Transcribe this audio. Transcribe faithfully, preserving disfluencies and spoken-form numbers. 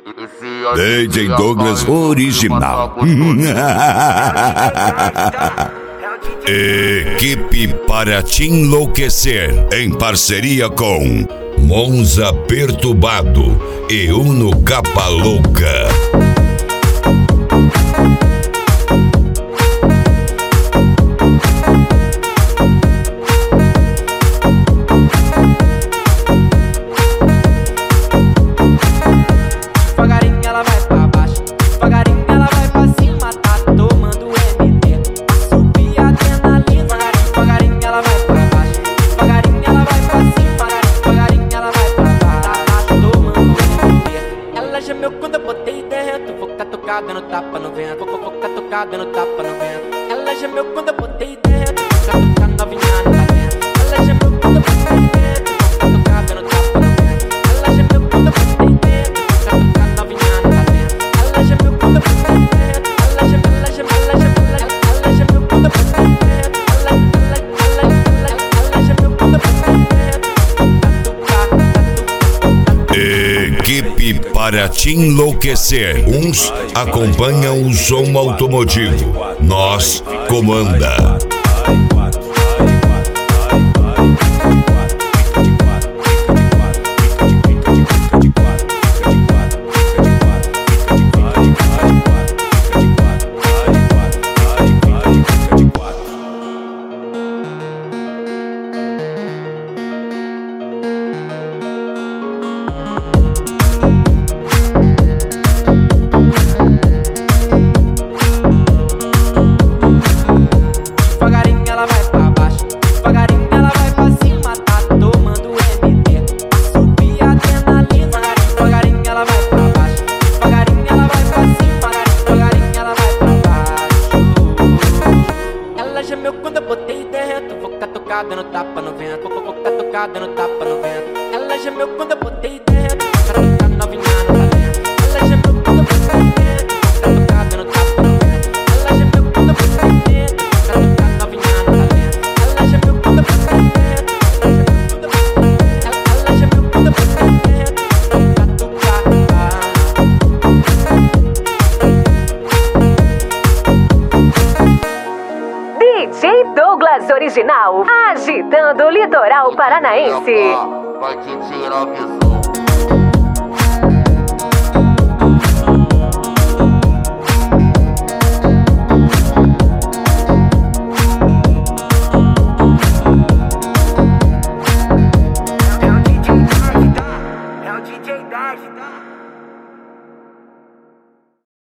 D J Douglas original. Equipe para te enlouquecer, em parceria com Monza Perturbado e Uno Capa Louca. Devagarinho ela vai pra baixo, devagarinho ela vai pra cima, tá tomando M D. Subir a adrenalina, devagarinho ela vai pra baixo, devagarinho ela vai pra cima, devagarinho ela vai pra baixo, tá tomando M D. Ela gemeu quando eu botei dentro, vou catucar dando tapa no vento, vou, vou catucar dando tapa no vento. Ela gemeu quando eu botei dentro, vou catucar novinha no talento. Ela gemeu quando eu botei dentro, vou catucar dando tapa no vento. Ela gemeu quando eu botei dentro. Equipe para te enlouquecer. Uns acompanham o som automotivo, nós comanda. Devagarinho ela vai pra baixo, devagarinho ela vai pra cima, tá tomando M D. Subir a adrenalina, devagarinho ela vai pra baixo, devagarinho ela vai pra cima, devagarinho ela vai pra baixo. Ela gemeu quando eu botei dentro, vou catucar dando tapa no vento, vou, vou catucar dando tapa no vento. Ela gemeu quando eu botei dentro, vou catucar novinha no talento. Ela gemeu quando eu botei dentro, vou catucar dando tapa no vento. Ela gemeu quando eu botei dentro, vou catucar novinha no talento. Ela gemeu quando eu botei dentro, ela gemeu quando eu botei dentro, vou catucar. D J Douglas original, agitando o litoral paranaense. Vai te tirar o que sou.